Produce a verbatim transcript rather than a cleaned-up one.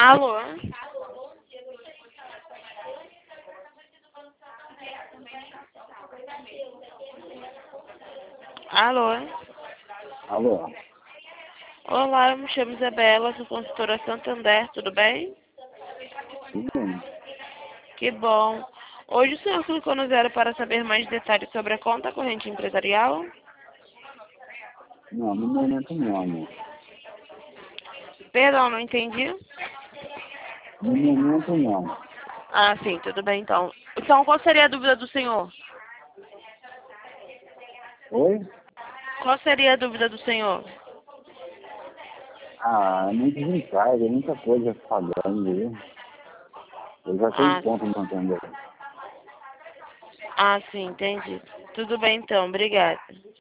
Alô? Alô? Alô? Olá, eu me chamo Isabela, sou consultora Santander, tudo bem? Tudo bem? Que bom. Hoje o senhor clicou no zero para saber mais detalhes sobre a conta corrente empresarial? Não, no momento não, amor. Perdão, não entendi. No momento não. Ah, sim, tudo bem então. Então, qual seria a dúvida do senhor? Oi? Qual seria a dúvida do senhor? Ah, é muito delicado, é muita coisa falhando, viu? Eu já tenho Ah, conta mantendo. ah, sim, entendi. Tudo bem então, obrigada.